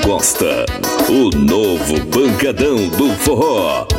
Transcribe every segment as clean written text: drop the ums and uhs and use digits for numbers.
gosta. O novo pancadão do forró.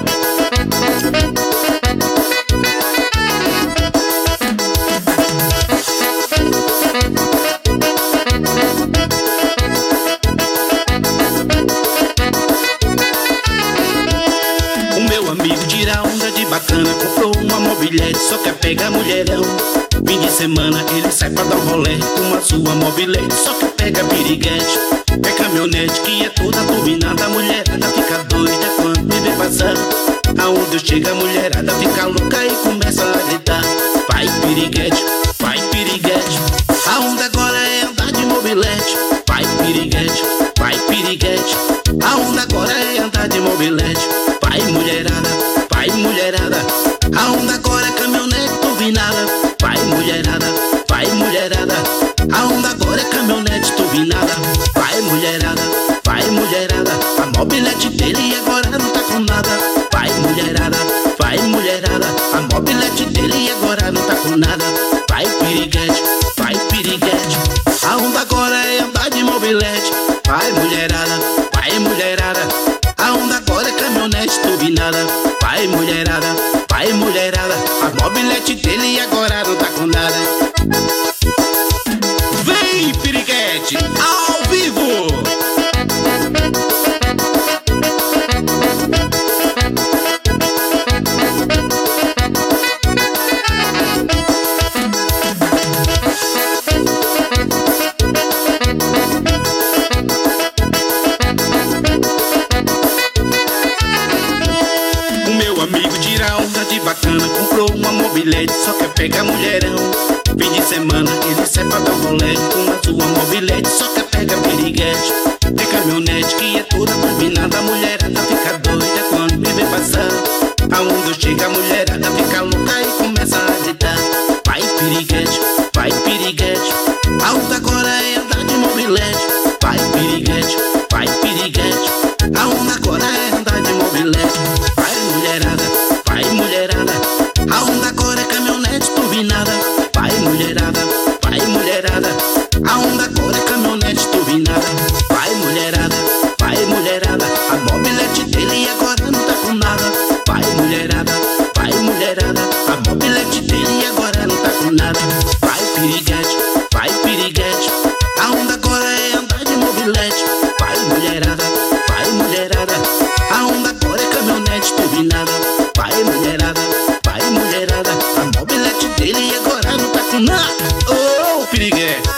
O meu amigo tira onda de bacana, comprou uma mobilete, só quer pegar mulherão. Fim de semana ele sai pra dar um rolê com a sua mobilete, só quer pegar piriguete. É caminhonete que é toda turbinada, a mulherada fica doida quando me vê passar. Aonde eu chego a mulherada fica louca e começa a gritar: vai piriguete, vai piriguete. A onda agora é andar de mobilete. Vai piriguete, vai piriguete. A onda agora é andar de mobilete. Vai mulherada, vai mulherada. A onda agora é caminhonete turbinada. Vai mulherada, vai mulherada. A onda agora é caminhonete turbinada. Vai mulherada, vai mulherada. A mobilete dele agora não tá com nada. Vai mulherada, vai mulherada. A mobilete dele agora não tá com nada. Vai piriguete, vai piriguete. A onda agora é andar de mobilete. Vai mulherada, vai mulherada. A onda agora é caminhonete turbinada. Vai mulherada, vai mulherada. A mobilete dele agora não tá com nada. Vem piriguete, ao vivo! O meu amigo tira onda de bacana, comprou uma mobilete, só quer pegar mulherão. Fim de semana ele sai pra dar um rolê com a sua mobilete, só quer pegar piriguete. É caminhonete que é toda turbinada, a mulherada fica doida quando me vê passar. Aonde eu chego a mulherada fica louca e começa a gritar: vai piriguete, vai piriguete. A onda agora é andar de mobilete. Vai piriguete, vai piriguete. A onda agora é andar de mobilete. Vai mulherada, vai mulherada. A onda agora é caminhonete turbinada. Vai mulherada, vai mulherada. A onda agora é caminhonete turbinada. Vai mulherada, vai mulherada. A mobilete dele agora não tá com nada. Vai mulherada, vai mulherada. A mobilete dele agora não tá com nada. Vai piriguete, vai piriguete. A onda agora é andar de mobilete. Vai mulherada, vai mulherada. A onda agora é caminhonete turbinada. Vai mulherada, vai mulherada. A mobilete dele agora não tá com nada. Oh, piriguete.